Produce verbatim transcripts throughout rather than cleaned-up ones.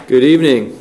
Good evening.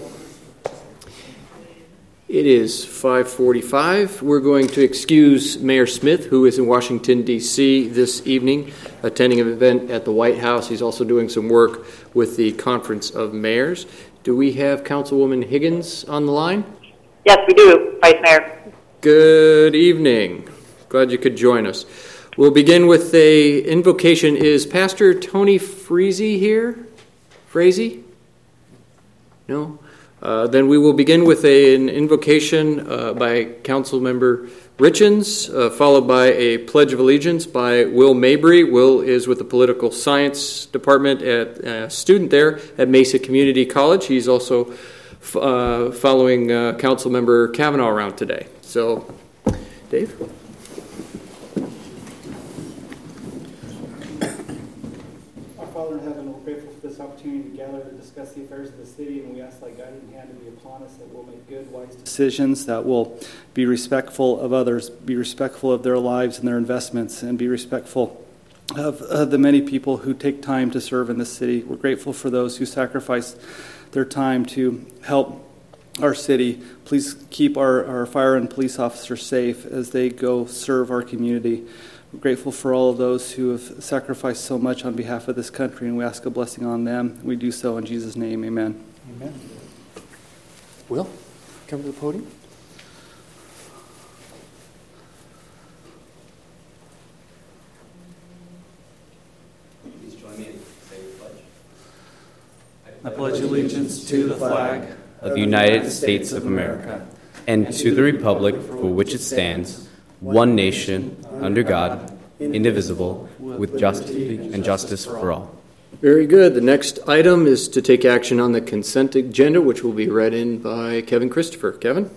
It is five forty-five. We're going to excuse Mayor Smith, who is in Washington, D C this evening, attending an event at the White House. He's also doing some work with the Conference of Mayors. Do we have Councilwoman Higgins on the line? Yes, we do, Vice Mayor. Good evening. Glad you could join us. We'll begin with a invocation. Is Pastor Tony Frazee here? Frazee? No? Uh, then we will begin with a, an invocation uh, by Council Member Richins, uh, followed by a Pledge of Allegiance by Will Mabry. Will is with the Political Science Department, at a student there at Mesa Community College. He's also f- uh, following uh, Council Member Kavanaugh around today. So, Dave? Father in heaven, we're grateful for this opportunity to gather to discuss the affairs of the city, and we ask thy guiding hand to be upon us, that we'll make good, wise decisions, that will be respectful of others, be respectful of their lives and their investments, and be respectful of uh, the many people who take time to serve in this city. We're grateful for those who sacrifice their time to help our city. Please keep our, our fire and police officers safe as they go serve our community. We're grateful for all of those who have sacrificed so much on behalf of this country, and we ask a blessing on them. We do so in Jesus' name. Amen. Amen. Will, come to the podium. Please join me in saying the pledge. I pledge allegiance to the flag of the United States of America and to the republic for which it stands, one nation, under God, indivisible, with justice and justice for all. Very good. The next item is to take action on the consent agenda, which will be read in by Kevin Christopher. Kevin?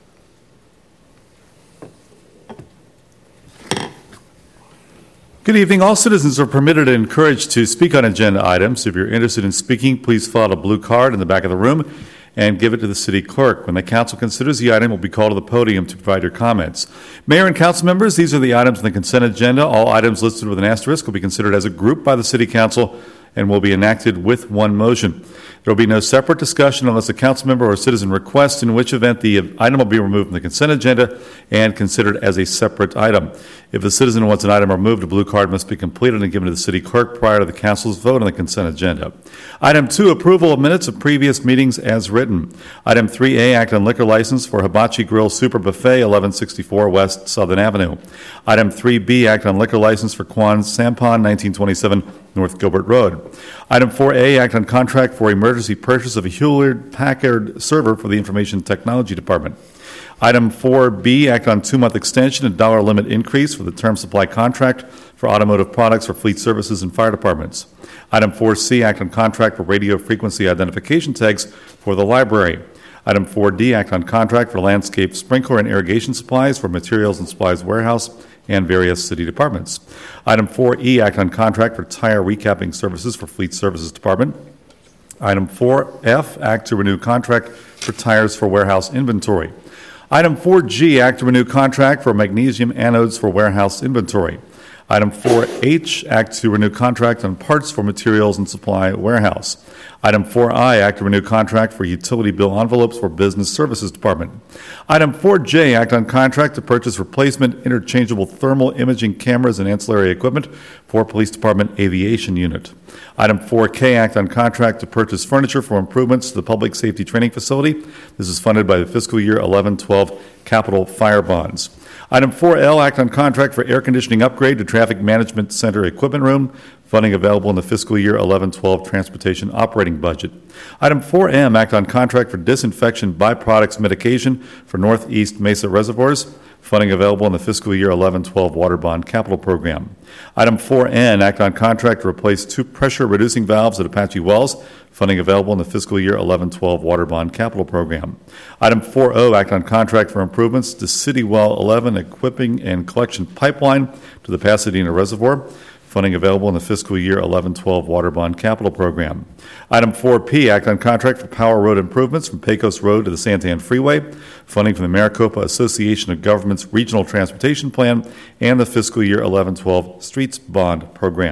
Good evening. All citizens are permitted and encouraged to speak on agenda items. If you're interested in speaking, please fill out a blue card in the back of the room and give it to the city clerk. When the council considers the item, will be called to the podium to provide your comments. Mayor and council members, these are the items on the consent agenda. All items listed with an asterisk will be considered as a group by the city council and will be enacted with one motion. There will be no separate discussion unless a council member or a citizen requests, in which event the item will be removed from the consent agenda and considered as a separate item. If a citizen wants an item removed, a blue card must be completed and given to the city clerk prior to the council's vote on the consent agenda. Item two, approval of minutes of previous meetings as written. Item three A, act on liquor license for Hibachi Grill Super Buffet, eleven sixty-four West Southern Avenue. Item three B, act on liquor license for Kwan Sampan, nineteen twenty-seven North Gilbert Road. Item four A, act on contract for emergency purchase of a Hewlett-Packard server for the Information Technology Department. Item four B, act on two-month extension and dollar limit increase for the term supply contract for automotive products for fleet services and fire departments. Item four C, act on contract for radio frequency identification tags for the library. Item four D, act on contract for landscape sprinkler and irrigation supplies for materials and supplies warehouse and various city departments. Item four E, act on contract for tire recapping services for fleet services department. Item four F, act to renew contract for tires for warehouse inventory. Item four G, act to renew contract for magnesium anodes for warehouse inventory. Item four H, act to renew contract on parts for materials and supply warehouse. Item four I, act to renew contract for utility bill envelopes for business services department. Item four J, act on contract to purchase replacement interchangeable thermal imaging cameras and ancillary equipment for police department aviation unit. Item four K, act on contract to purchase furniture for improvements to the public safety training facility. This is funded by the fiscal year eleven twelve capital fire bonds. Item four L, act on contract for air conditioning upgrade to traffic management center equipment room. Funding available in the fiscal year eleven twelve transportation operating budget. Item four M, act on contract for disinfection byproducts medication for Northeast Mesa reservoirs. Funding available in the fiscal year eleven twelve water bond capital program. Item four N, act on contract to replace two pressure reducing valves at Apache Wells. Funding available in the fiscal year eleven twelve water bond capital program. Item four O, act on contract for improvements to City Well eleven equipping and collection pipeline to the Pasadena Reservoir. Funding available in the fiscal year eleven twelve water bond capital program. Item four P, act on contract for power road improvements from Pecos Road to the Santan Freeway. Funding from the Maricopa Association of Governments Regional Transportation Plan and the fiscal year eleven twelve streets bond program.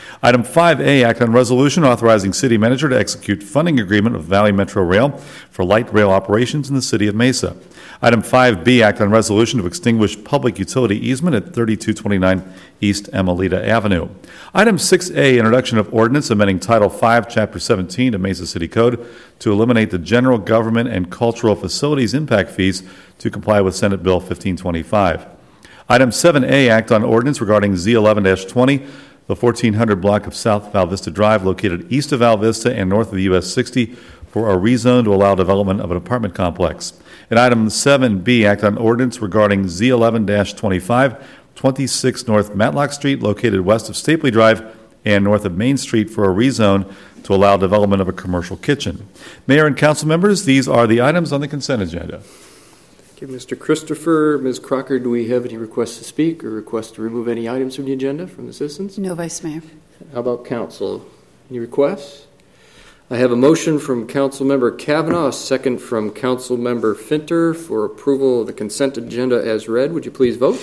Item five A, act on resolution authorizing city manager to execute funding agreement with Valley Metro Rail for light rail operations in the city of Mesa. Item five B, act on resolution to extinguish public utility easement at thirty-two twenty-nine East Emelita Avenue. Item six A, introduction of ordinance amending Title five, Chapter seventeen of Mesa City Code to eliminate the general government and cultural facilities impact fees to comply with Senate Bill fifteen twenty-five. Item seven A, act on ordinance regarding Z eleven twenty, the fourteen hundred block of South Val Vista Drive located east of Val Vista and north of the U S sixty for a rezone to allow development of an apartment complex. And item seven B, act on ordinance regarding Z eleven twenty-five, twenty-six North Matlock Street located west of Stapley Drive and north of Main Street for a rezone to allow development of a commercial kitchen. Mayor and council members, these are the items on the consent agenda. Thank you, Mister Christopher. Miz Crocker, do we have any requests to speak or requests to remove any items from the agenda from the citizens? No, Vice Mayor. How about council? Any requests? I have a motion from Councilmember Kavanaugh, a second from Councilmember Finter for approval of the consent agenda as read. Would you please vote?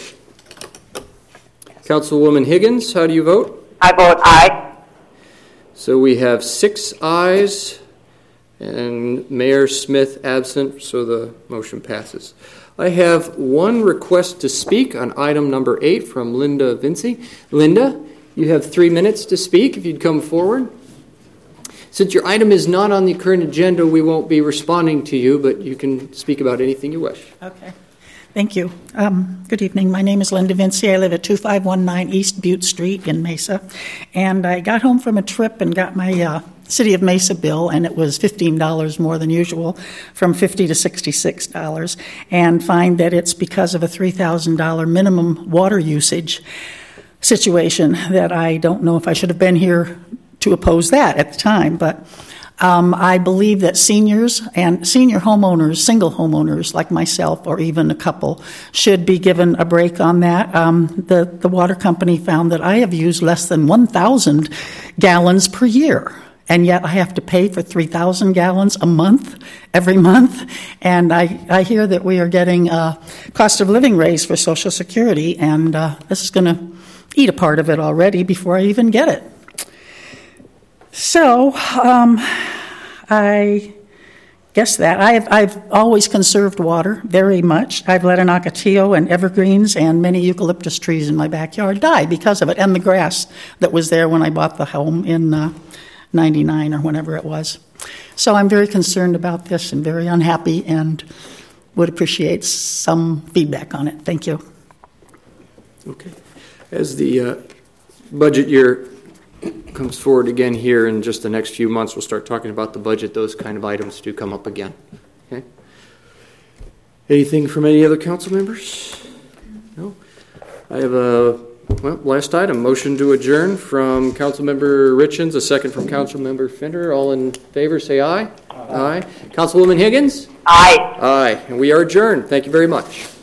Councilwoman Higgins, how do you vote? I vote aye. So we have six ayes and Mayor Smith absent, so the motion passes. I have one request to speak on item number eight from Linda Vinci. Linda, you have three minutes to speak if you'd come forward. Since your item is not on the current agenda, we won't be responding to you, but you can speak about anything you wish. Okay. Thank you. Um, good evening. My name is Linda Vinci. I live at two five one nine East Butte Street in Mesa. And I got home from a trip and got my uh, City of Mesa bill, and it was fifteen dollars more than usual, from fifty dollars to sixty-six dollars, and find that it's because of a three thousand dollars minimum water usage situation that I don't know if I should have been here to oppose that at the time, but um, I believe that seniors and senior homeowners, single homeowners like myself or even a couple, should be given a break on that. Um, the, the water company found that I have used less than one thousand gallons per year, and yet I have to pay for three thousand gallons a month, every month, and I, I hear that we are getting a cost of living raise for Social Security, and uh, this is going to eat a part of it already before I even get it. So, um, I guess that. I've, I've always conserved water very much. I've let an ocotillo and evergreens and many eucalyptus trees in my backyard die because of it, and the grass that was there when I bought the home in uh, ninety-nine or whenever it was. So I'm very concerned about this and very unhappy and would appreciate some feedback on it. Thank you. Okay. As the uh, budget year comes forward again here in just the next few months, we'll start talking about the budget. Those kind of items do come up again. Okay. Anything from any other council members? No. I have a well, last item, motion to adjourn from Councilmember Richens, a second from Councilmember Finter. All in favor, say aye. Aye. Aye. Councilwoman Higgins? Aye. Aye. And we are adjourned. Thank you very much.